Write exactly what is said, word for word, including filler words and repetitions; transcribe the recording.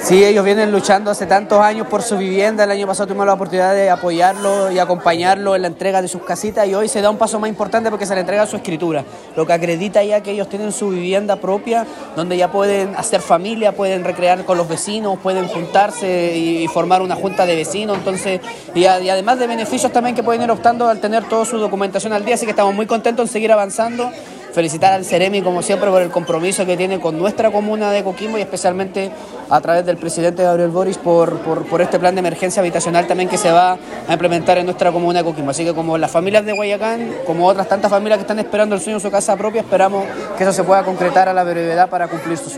Sí, ellos vienen luchando hace tantos años por su vivienda. El año pasado tuvimos la oportunidad de apoyarlo y acompañarlo en la entrega de sus casitas, y hoy se da un paso más importante porque se le entrega su escritura, lo que acredita ya que ellos tienen su vivienda propia, donde ya pueden hacer familia, pueden recrear con los vecinos, pueden juntarse y formar una junta de vecinos. Entonces, y, a, y además de beneficios también que pueden ir optando al tener toda su documentación al día, así que estamos muy contentos en seguir avanzando. Felicitar al Ceremi, como siempre, por el compromiso que tiene con nuestra comuna de Coquimbo y especialmente a través del presidente Gabriel Boric por, por, por este plan de emergencia habitacional también que se va a implementar en nuestra comuna de Coquimbo. Así que como las familias de Guayacán, como otras tantas familias que están esperando el sueño de su casa propia, esperamos que eso se pueda concretar a la brevedad para cumplir sus sueños.